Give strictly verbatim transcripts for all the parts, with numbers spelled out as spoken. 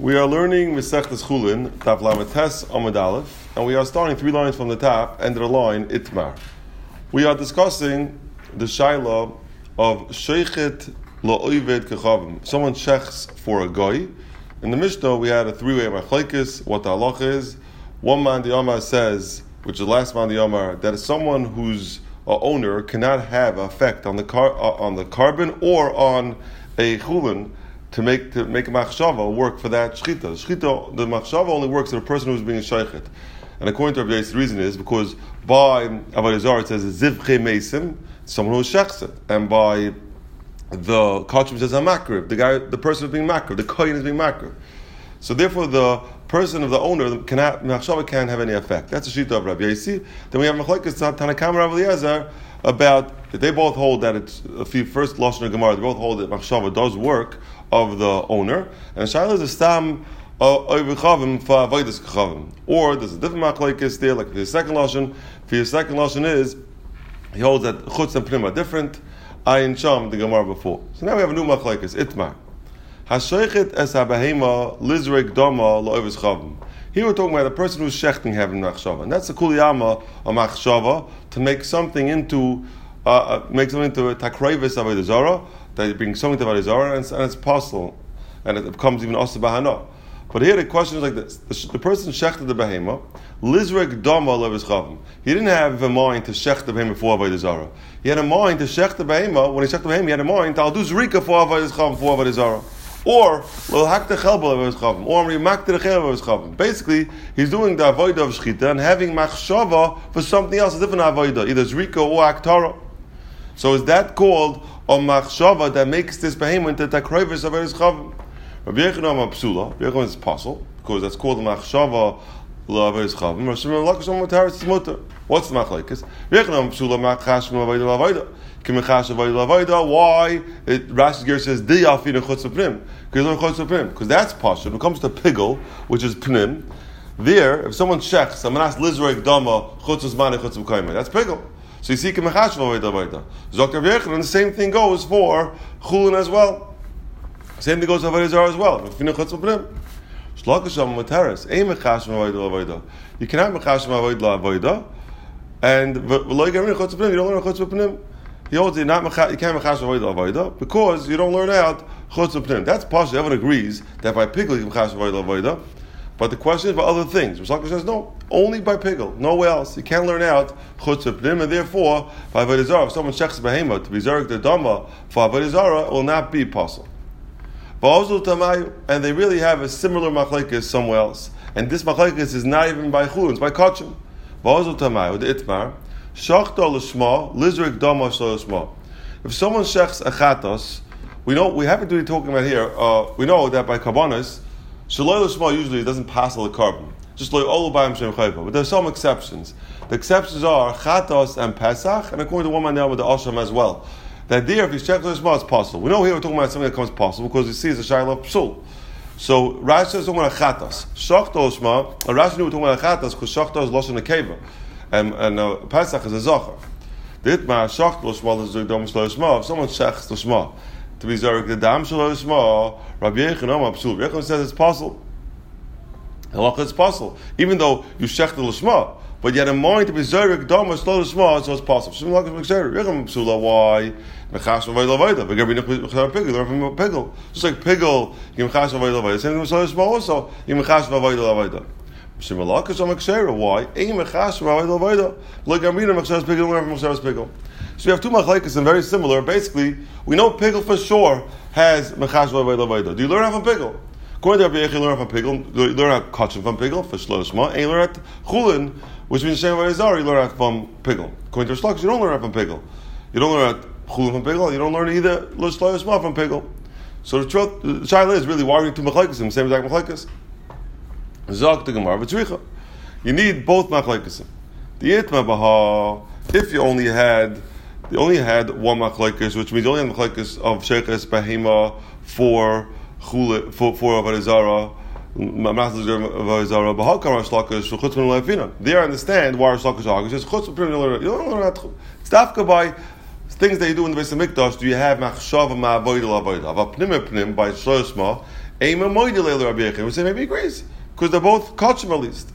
We are learning Masechtas Chulin, Daf Lametes Amud Aleph, and we are starting three lines from the top, end of the line, Itmar. We are discussing the Shaila of Sheichet La'oived Kechavim. Someone shechs for a goy. In the Mishnah, we had a three-way machlekes, what the halach is. One man, the Amar says, which is the last man, the Amar, that is someone whose uh, owner cannot have effect on the car, uh, on the carbon or on a chulin, to make to make a machshava work for that shchita. Shchita, the machshava only works for the person who's being sheichet. And according to Rabbi Yossi, the reason is because by Avodah Zarah it says zivche meisim, someone who shechs it, and by the kachim says a makrib, the guy, the person is being makrib, the kohen is being makrib. So therefore, the person of the owner cannot machshava can't have any effect. That's the shita of Rabbi Yossi. Then we have machlekes Tanakam Rav Eliezer about that they both hold that it's a few first lashon of Gemara. They both hold that machshava does work of the owner, and Shaila is a stam oivichavim for avodas kechavim. Or there's a different machlekes there, like the second lashon. For your second lashon is he holds that chutz and pnim are different. Ayin sham the Gemara before. So now we have a new machlekes itmar. Hasheichet es habehema lizrek dama la'oivas chavim. Here we're talking about a person who's shechting having machshava, and that's a kuliyama of machshava to make something into uh, make something into a takreivis avodah zarah. That you bring something to avodah zarah, and, and it's possible, and it becomes even also bahana. But here the question is like this: the, the person shechted the behema, lizrek dama levis chavim. He didn't have a mind to shech the behema for avodah zarah. He had a mind to shech the behema. When he shech the behema, he had a mind to I'll do zrika for avodah chavim for avodah zarah. Or lo hakta chelbel avodah chavim, or rimakta the chel avodah chavim. Basically, he's doing the avodah of shchita and having machshava for something else, a different avodah, either zrika or aktara. So is that called a machshava that makes this behemoth into takreivis of avodah chavim? Rabbi Yechonam Psula, Rabbi Yechonam is possible because that's called a machshava l'avodah chavim. Rosh Hashanah l'akashom is mutter. What's the machlekes? Rabbi Yechonam Psula machashim avodah l'avodah. Why? It, Rashi Ger says di alfina chutz v'pnim because that's pasha. When it comes to pigel, which is pnim, there if someone shechs, amanas lizrek dama chutz zmane chutz v'kayme, that's pigel. So you see k'mechash v'avodah avodah. Zok Rav Yechon, and the same thing goes for chulin as well. Same thing goes for avodah zarah as well. Alfina chutz v'pnim. Shlokasham materes ein mechash v'avodah avodah. You cannot mechash v'avodah avodah, and v'lo yigamin chutz v'pnim. You don't learn chutz v'pnim. He holds you not you can't mechash avodah avodah because you don't learn out chutz v'pnim. That's partial. Everyone agrees that by pigel you can mechash avodah avodah, but the question is about other things. Rishon says no, only by pigel, nowhere else. You can't learn out chutz v'pnim, and therefore by avodah zarah, if someone checks behema to be zarek the dama for avodah zarah, it will not be possible. And they really have a similar machlekes somewhere else, and this machlekes is not even by chulin, it's by kachim. V'ozul tamayu the itmar. Shachta l'shma, lizrik dama l'shma. If someone shechs a chatos, we know we happen to be talking about here. Uh, we know that by karbanos, shaloi l'shma usually doesn't pass the carbon. Just like all b'ayim shem chayva. But there are some exceptions. The exceptions are chatos and pesach, and according to one man now with the asham as well. That there, if you check l'shma, it's possible. We know here we're talking about something that comes possible because we see it's a shayla of psul. So Rashi is talking about chatos. Shachta l'shma. Rashi knew we're talking about chatos because shachta is lashon nekeva. And, and uh, Pesach is a zachar. Ditma shach l'shma l'zurek dam shlo l'shma. If someone shechs l'shma to be zurek the dam shlo l'shma, Rabbi Yechonam Psul. Rabbi Yechonam says it's possible. Halacha it's possible, even though you shech the l'shma, but you had a mind to be zurek dam shlo l'shma, so it's possible. Shim halacha m'ksher. Rabbi Yechonam Psula. Why? Mechash avodah avodah. But Rabbi Yechonam pigel. Learn from pigel. Just like pigel, you mechash avodah avodah. Same thing with shlo l'shma also. You mechash avodah avodah. Why? So we have two machlekes and very similar. Basically, we know pigel for sure has mechash v'avodah. Do you learn how from pigel? According to Rabbi Yechon, you learn from pigel. You learn how kachim from pigel for shlo l'shma, and you learn at chulin, which means shem v'ayizar. You learn out from pigel. According to Rishlok, you don't learn out from pigel. You don't learn at chulin from pigel. You don't learn either shlo l'shma from pigel. So the truth, the shaila is really why are we two machlekes in the same exact machlekes? Zok the Gemara v'tzricha. You need both machlekes. The itma baha. If you only had, you only had one machlekes, which means you only had machlekes of sheches behema for chule for for avodah zarah. There, I understand why Rosh Hashanah is chutz v'pnim. You don't learn that. It's dafka by things that you do in the Beis Hamikdash. Do you have machshava ma'avodah l'avodah? Avapnim pnim by shloshma. Eima moide leil Rabbi Yechon. We say maybe he agrees because they're both kachim at least.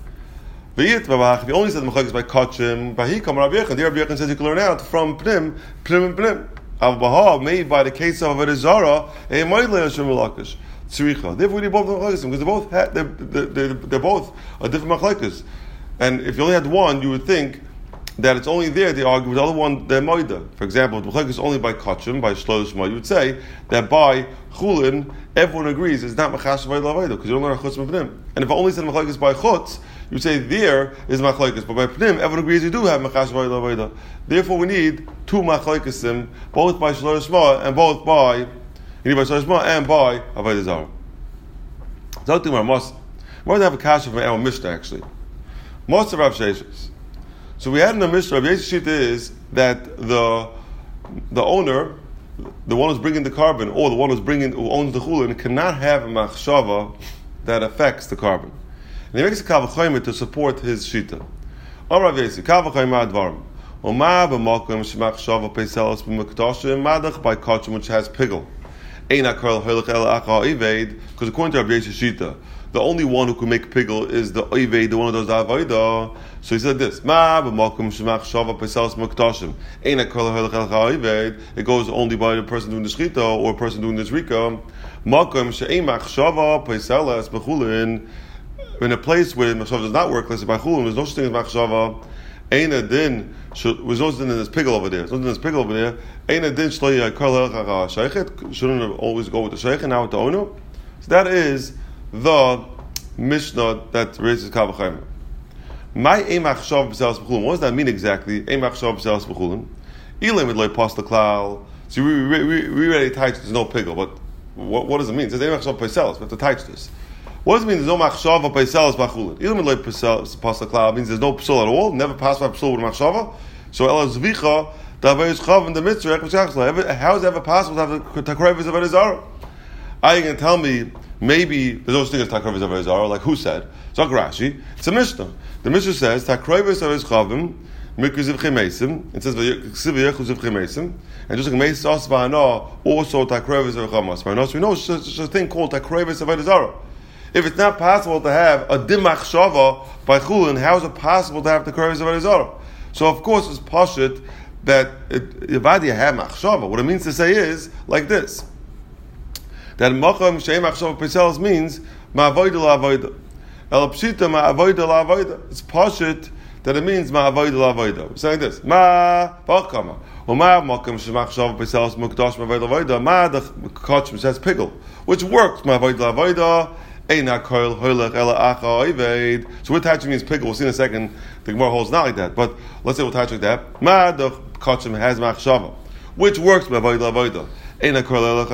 V'yit babach. If you only said machlekes by kachim, by he come Rabbi Yechon. The Rabbi Yechon says you can learn out from pnim, pnim and pnim. Al baha made by the case of a zara. Eima moide leil shemulakish. Tzricha. Therefore, we both machlekes because they both ha- they're, they're, they're both a different machlekes. And if you only had one, you would think that it's only there they argue with the other one, they're moida. For example, if the machlekes is only by kachim, by shlosh shma, you would say that by chulin, everyone agrees it's not machash by lavayda because you don't learn chutz pnim. And if I only said machlekes by chutz, you would say there is machlekes, but by pnim, everyone agrees you do have machash by lavayda. Therefore, we need two machlekesim, both by shlosh shma and both by you need by shlosh shma and by avodah zarah. So I think our most, more than have a kasha from our Mishnah actually. Most of Rav Sheshes. So we had in the Mishnah, Rav Yesh's shita is that the the owner, the one who's bringing the carbon, or the one who's bringing who owns the chulin, cannot have a machshava that affects the carbon. And he makes a kavachayim to support his shita. Om Rav Yeshi, kavachayim advarim. Oma b'makom shemachshava peiselos b'mekdoshim madach by kachim which has pigel. Eina karl holich el acha ived, because according to Rav Yesh's shita, the only one who can make pigel is the oived, the one who does the avodah. So he said this: Ma b'makom shemach shava pesalos mokdashim. Eina kol halach el oived. It goes only by the person doing the shchita or a person doing the zrika. Makom she'emach shava pesalos b'chulin. In a place where machshava does not work, let's say by chulin, there's no such thing as machshava. Eina din. There's no such thing as pigel over there. There's no such thing as pigel over there. Eina din shloya kol halach sheichet. Shouldn't always go with the sheichet, now with the owner. So that is the Mishnah that raises kavachayim. My emach shav b'selas b'chulin. What does that mean exactly? Emach shav b'selas b'chulin. Elim with loy pas the klal. So we we we, we already touched there's no pigel, but what, what does it mean? It says emach shav b'selas. We have to touch this. What does it mean? There's no machshava b'selas b'chulin. Elim with loy pas the klal means there's no psul at all. Never pass by psul with machshava. So ela zvicha davayis chav in the mitzvah. How is it ever possible to have the takrevis of a zara? Are you going to tell me? Maybe there's no such thing as takrovis avodah zarah, like who said? It's not Rashi. It's a Mishnah. The Mishnah says takrovis avodah chavim mikriziv chemesim. It says v'yiksiv v'yichuziv chemesim. And just like meis asvana, also takrovis avodah chamas. So we know there's a thing called takrovis avodah zarah. If it's not possible to have a dimach shava by chulin, how is it possible to have takrovis avodah zarah? So of course it's pashut that yavadi have machshava. What it means to say is like this. That macham she'em achshav peselos means ma'avoida la'avoida. El pshita ma'avoida la'avoida. It's pashut that it means ma'avoida la'avoida. We're saying this. Ma ba'kama. Or ma macham she'em achshav peselos mukdash ma'avoida la'avoida. Ma the kachim says pigel, which works ma'avoida la'avoida. Eina koil hoilech ela acha oived. So what touching means pigel. We'll see in a second. The Gemara holds not like that, but let's say we'll touch like that. Ma the kachim has machshava, which works ma'avoida la'avoida. And it goes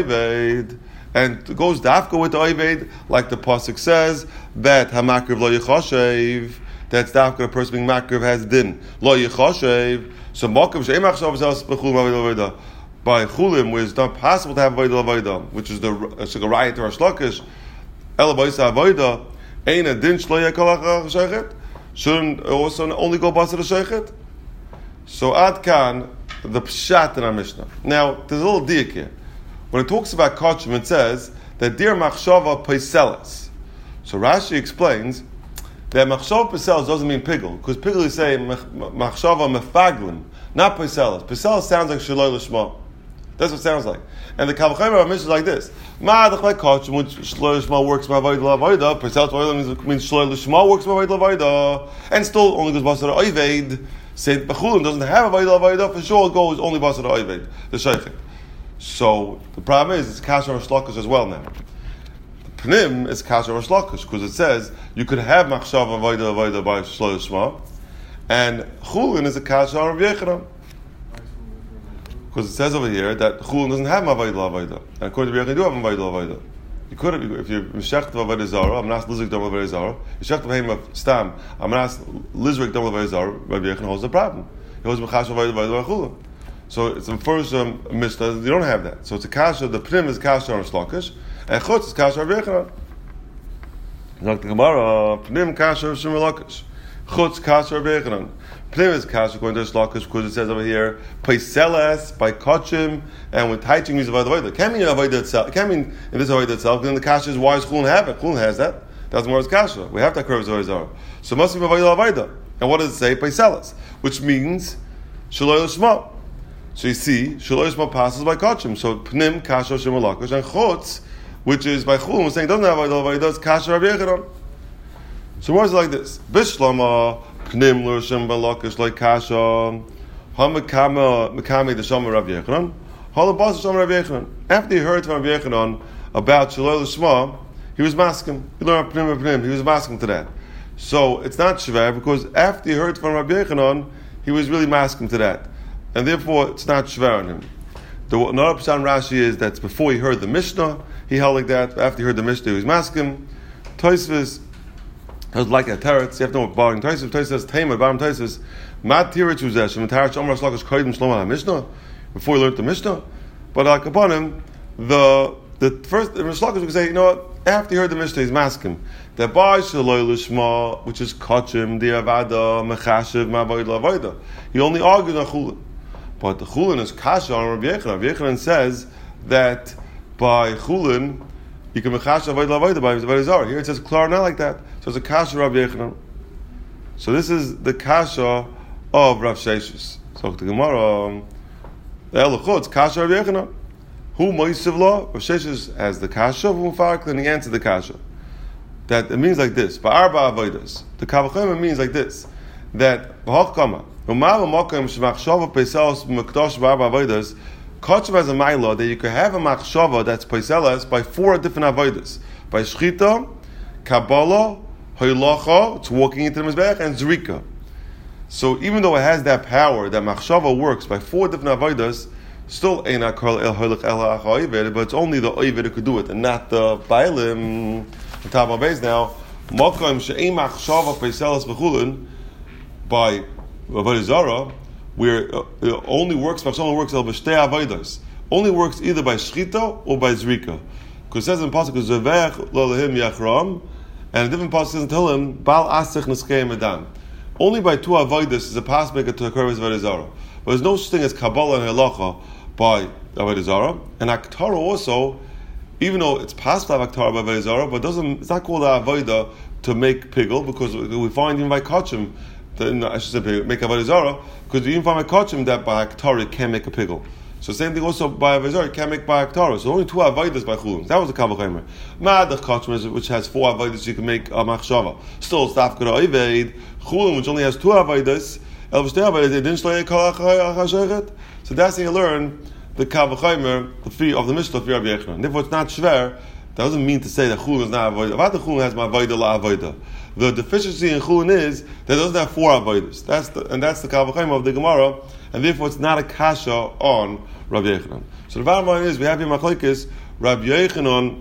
dafka with the oived, like the pasuk says, that hamakriv lo yichashev. That's dafka the person being makriv has din lo yichashev. So makom she'emach shav zelas b'chulim avodah by chulim, where it's not possible to have avodah avodah, which is the shigarayit or shlakish. Ela b'isa avodah ein a din shlo yakolach sheichet. Shouldn't also only go basa the sheichet. So ad kan. The pshat in our Mishnah. Now, there's a little diak here. When it talks about kachim, it says that dir machshava peiseles. So Rashi explains that machshava peiseles doesn't mean pigel, because pigel is saying machshava mefaglim, not peiseles. Peiseles sounds like shaloi lishma. That's what it sounds like. And the kavachayim of our Mishnah is like this: ma like kachim, which shaloi lishma works my avodah la'avodah. Peiseles means shaloi lishma works my avodah la'avodah, and still only goes basar oived. Saint Bechulim doesn't have a Vayda Vayda, for sure it goes only Basar Oived, the Sheikh. So the problem is it's Kasher or Shlokish as well now. The Pnim is Kasher or Shlokish because it says you could have Machshav and Vayda Vayda by Shlokish Shma, and Chulin is a Kasher or Yechram. Because it says over here that Chulin doesn't have a Vayda Vayda, and according to Yechram, you do have a Vayda Vayda. You could have, if you're Meshech to Avodah Zarah, I'm not Lizrik Dom Avodah Zarah. Meshech to Vahim of Stam, I'm not Lizrik Dom Avodah Zarah. Rabbi Yechon holds the problem. He holds Mechash Avodah Avodah Chulam. So it's the first um, Mishnah. You don't have that. So it's a kasha. The Pnim is kasha on Shlokish, and Chutz is kasha on Rabbi Yechon. Like the Gemara, Pnim kasha on Shemelakish. Chutz kasher Rabbi Yechanan. Pnim is kasher according to Rish Lakish because it says over here peiseles by kachim and with taiching means avodah avodah. Can't mean avodah itself. Can't mean in this avodah itself. Then the kasher is why does Chulin have it? Chulin has that. That's more as kasher. We have that curve as zara. So it must be avodah avodah. And what does it say? Peiseles, which means shaloi l'shma. So you see, shaloi l'shma passes by kachim. So pnim kasher shem lakish and chutz, which is by Chulin, we're saying doesn't have avodah avodah. It's kasher Rabbi Yechanan. So more is like this. Bishlama pnim l'shem balakish like kasha hamakama makami the shama Rabbi Yechanan halabas shama Rabbi Yechanan. After he heard from Rabbi Yechanan about shaloi l'shma, he was masking. He learned pnim pnim. He was masking to that. So it's not shver because after he heard from Rabbi Yechanan, he was really masking to that, and therefore it's not shver on him. The another pshan Rashi is that before he heard the Mishnah, he held like that. After he heard the Mishnah, he was masking. Tosfos it was like a teretz. You have to know what barring Tosfos. Tosfos says Taimah barring Tosfos. Mat teretz uzesh and teretz Omer Shlakish Kodim Shlomo HaMishnah before he learned the Mishnah. But like upon him, the the first the Shlakish would say, you know what? After he heard the Mishnah, he's masking that by shaloi l'shma, which is kachim the avada mechashiv ma'avoid la'avoida. He only argued on Chulin, but the Chulin is kasha on Rabbi Yechanan. Rabbi Yechanan says that by Chulin you can mechashiv avoid la'avoida by avodah zara. Here it says klar not like that. So it's a kasha Rabbi Yechanan. So this is the kasha of Rav Sheshes. So the Gemara, the Elochot, kasha Rabbi Yechanan. Who moisiv law? Rav Sheshes has the kasha of Mufarak, then he answered the kasha. That it means like this. Ba'arba avodas. The Kavachayim means like this. That b'hachkama u'ma'ava makom shemachshava peiselos b'mekdosh ba'arba avodas. Kachim has a ma'ila that you could have a machshava that's peiselos by four different avodas. By shchita, kabbalah, hoylacha, it's walking into the mizbeach, and zrika. So even though it has that power, that machshava works by four different avodas, still ain't a kol el hoylach el ha'oived, but it's only the oived who could do it, and not the bailim. The top of base now, makom she'ein machshava peiselos b'chulin by avodah zara, where it only works, machshava works el b'shtei avodas, only works either by shchita or by zrika. Because it says in pasuk zevech lo lehim yachram, and a different pasuk says tell him bal asich neskei medan. Only by two avodas is a pass maker to occur as avodah zara. But there's no such thing as kabbalah and halacha by avodah zara, and aktara also. Even though it's past the Aktara by Avodah Zara, but doesn't it's not called a Avodah to make pigel because we find even by Kachim, I should say make Avodah Zara, because we even find by Kachim that by Aktara it can't make a pigel. So same thing also by Avodah Zara, it can't make by Aktara. So only two Avodas by Chulin. That was the Kavachaymer. Ma'adach Kachim, which has four Avodas, you can make a Machshava. Still, Staf Kara Oived, Chulin, which only has two Avodas, El V'shtei Avodas, they didn't shlay Kol HaChashechet. So that's how you learn the Kavachaymer, the fee of the Mishnah of Rabbi Yechanan. Therefore, it's not shver. That doesn't mean to say that Chulin is not avodah. Avada Chulin has my avodah la avodah. The deficiency in Chulin is that it doesn't have four avodas. That's the, and that's the Kavachaymer of the Gemara, and therefore it's not a kasha on Rabbi Yechanan. So the bottom line is we have here machlokes Rabbi Yechanan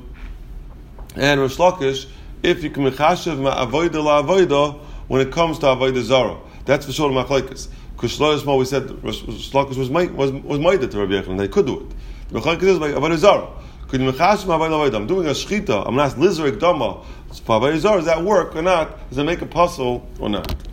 and Rish Lakish if you can mechashev ma avodah la avodah when it comes to avodah zara. That's for sure the machlokes. Because Shlomo, we said Rish Lakish was was was made to Rabbi Yechanan. They could do it. The machlokes is like avodah zara. Could you mechashev ma avodah la avodah? I'm doing a shchita. I'm not lizrik dama. For avodah zara, does that work or not? Does it make a puzzle or not?